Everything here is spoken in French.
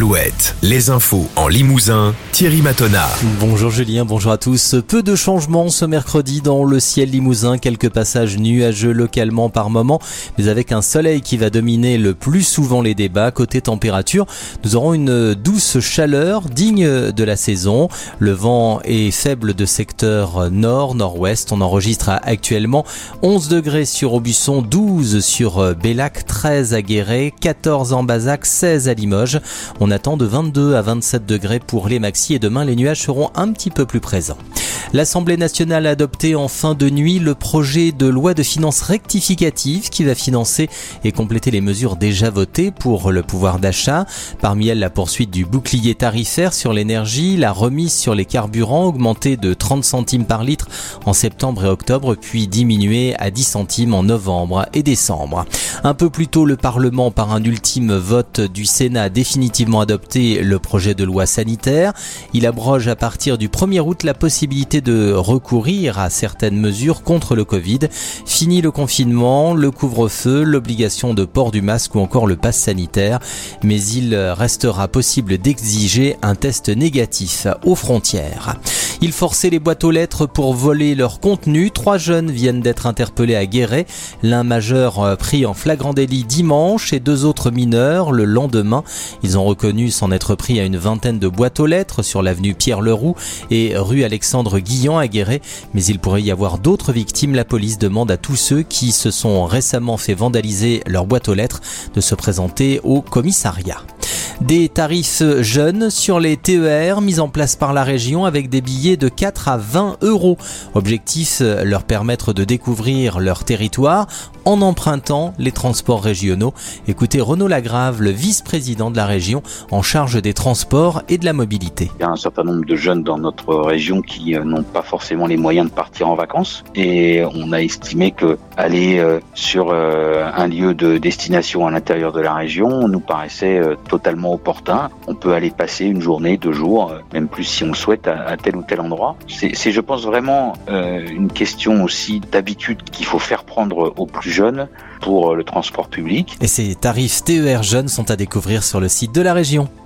Alouette, les infos en Limousin, Thierry Matonna. Bonjour Julien, bonjour à tous. Peu de changements ce mercredi dans le ciel limousin, quelques passages nuageux localement par moment, mais avec un soleil qui va dominer le plus souvent les débats. Côté température, nous aurons une douce chaleur digne de la saison. Le vent est faible de secteur nord-nord-ouest. On enregistre actuellement 11 degrés sur Aubusson, 12 sur Bellac, 13 à Guéret, 14 en Bazac, 16 à Limoges. On attend de 22 à 27 degrés pour les maxis et demain les nuages seront un petit peu plus présents. L'Assemblée nationale a adopté en fin de nuit le projet de loi de finances rectificative qui va financer et compléter les mesures déjà votées pour le pouvoir d'achat. Parmi elles, la poursuite du bouclier tarifaire sur l'énergie, la remise sur les carburants augmentée de 30 centimes par litre en septembre et octobre, puis diminuée à 10 centimes en novembre et décembre. Un peu plus tôt, le Parlement, par un ultime vote du Sénat, a définitivement adopté le projet de loi sanitaire. Il abroge à partir du 1er août la possibilité de recourir à certaines mesures contre le Covid. Fini le confinement, le couvre-feu, l'obligation de port du masque ou encore le pass sanitaire. Mais il restera possible d'exiger un test négatif aux frontières. Ils forçaient les boîtes aux lettres pour voler leur contenu. 3 jeunes viennent d'être interpellés à Guéret. L'un majeur pris en flagrant délit dimanche et 2 autres mineurs le lendemain. Ils ont reconnu s'en être pris à une vingtaine de boîtes aux lettres sur l'avenue Pierre-Leroux et rue Alexandre-Guillan à Guéret. Mais il pourrait y avoir d'autres victimes. La police demande à tous ceux qui se sont récemment fait vandaliser leur boîte aux lettres de se présenter au commissariat. Des tarifs jeunes sur les TER mis en place par la région avec des billets de 4 à 20 euros. Objectif, leur permettre de découvrir leur territoire en empruntant les transports régionaux. Écoutez Renaud Lagrave, le vice-président de la région en charge des transports et de la mobilité. Il y a un certain nombre de jeunes dans notre région qui n'ont pas forcément les moyens de partir en vacances et on a estimé que aller sur un lieu de destination à l'intérieur de la région nous paraissait totalement opportun. On peut aller passer une journée, 2 jours, même plus si on le souhaite, à tel ou tel endroit. C'est je pense, vraiment une question aussi d'habitude qu'il faut faire prendre aux plus jeunes pour le transport public. Et ces tarifs TER jeunes sont à découvrir sur le site de la région.